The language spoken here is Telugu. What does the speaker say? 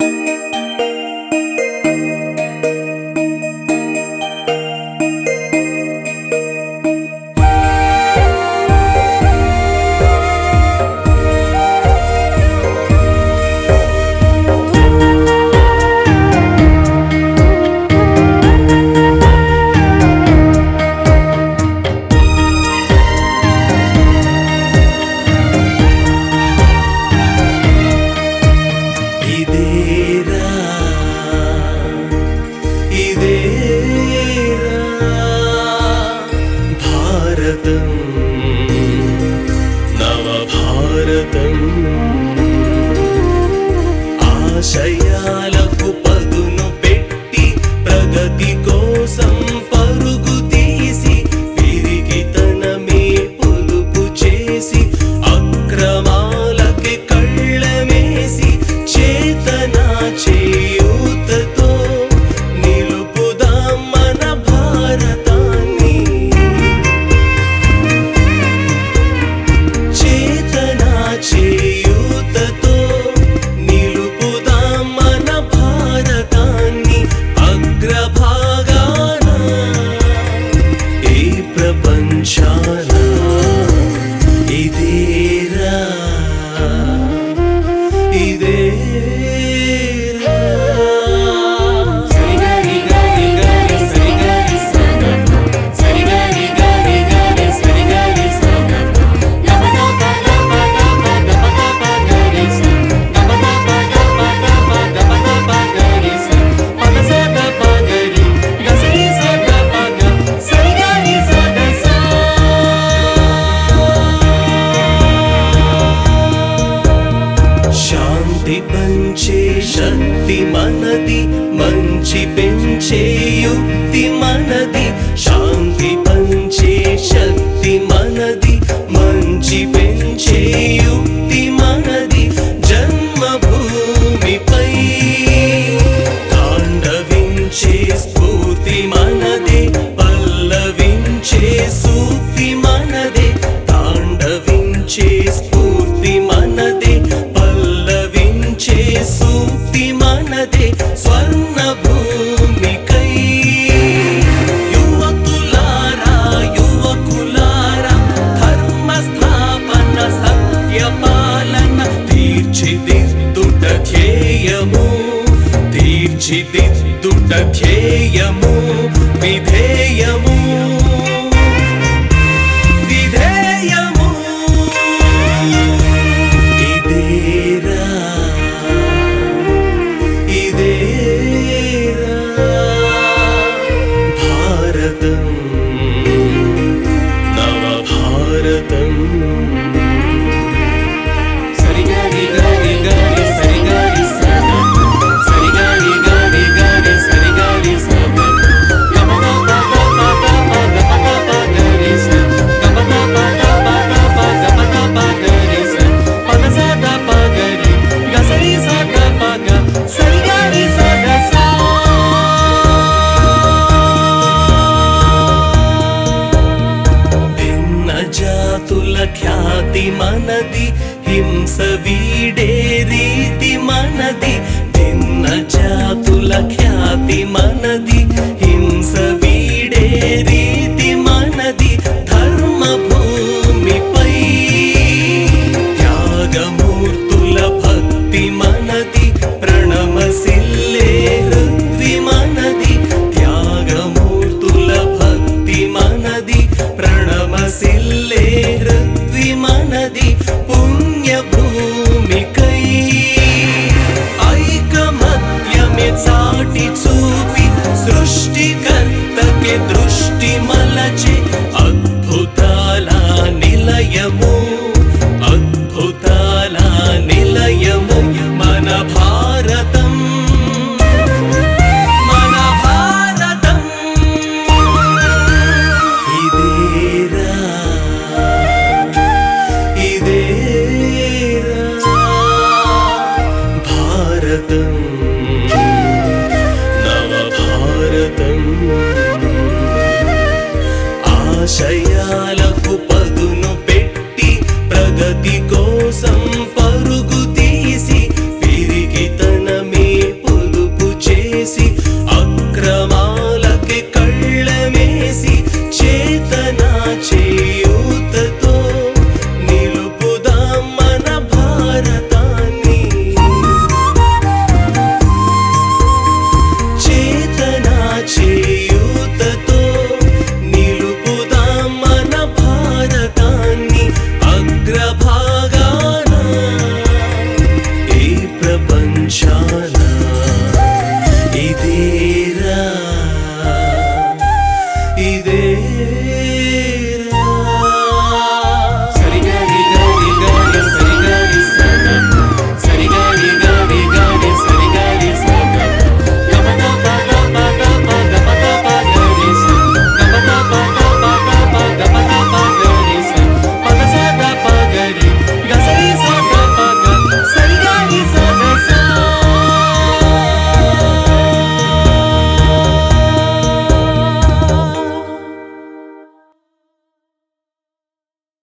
ఆశయాలకు పదును పెట్టి ప్రగతి కోసం పరుగు తీసి పిరికితనమే పొదుపు చేసి అక్రమాలకి కళ్ళమేసి చేతన చేయూతతో నిలుపుదాం మన భారతాన్ని. చేతన చేయూతతో నిలుపుదాం మన భారతాన్ని. అగ్రభాగాన ఈ ప్రపంచాన ఇదేరా ఇదేరా సరిగరి గరి గరి సరిగరి సగమ సరిగరి గరి గరి సరిగరి సగమ గబదబ గబదబ గబదబ గరి స గబదబ గబదబ గబదబ గరి స పదసద పగరి గసరి సద పగ సరిగరి సద స. శాంతి పంచే శక్తి మనది, మంచి పెంచే యుక్తి మనది. శాంతి పంచే శక్తి మనది, మంచి పెంచే యుక్తి మనది. జన్మభూమిపై తాండవించే స్ఫూర్తి మనదే, పల్లవించే సూక్తి మనదే. తాండవించే స్ఫూర్తి మనదే, పల్లవించే సూక్తి మనదే. స్వర్ణ భూమికై యువకులారా యువకులారా ధర్మస్థాపన సత్యపాలన తీర్చిదిద్దుట ధ్యేయము, తీర్చిదిద్దుట ధ్యేయము విధేయము విధేయము. ఇదేరా ఇదేరా భారతం నవ భారతం. సరిగరి గరి గరి సరిగరి సగమ సరిగరి గరి గరి సరిగరి సగమ గబదబ గబదబ గబదబ గరి స గబదబ గబదబ గబదబ గరి స పదసద పగరి గసరి సద పగ సరిగరి సద స. భిన్న జాతుల ఖ్యాతి మనది, హింస వీడే రీతి మనది. భిన్న జాతుల ఖ్యాతి మనది, హింస వీడే రీతి మనది. ధర్మభూమిపై త్యాగమూర్తుల భక్తి మనది, ప్రణమసిల్లే హృద్వి మనది. త్యాగమూర్తుల భక్తి మనది, ప్రణమసిల్లే హృద్వి మనది. పుణ్యభూమికై ఐకమత్యమే చాటి చూపి సృష్టికర్తకి దృష్టి మలచి అద్భుతాల నిలయము,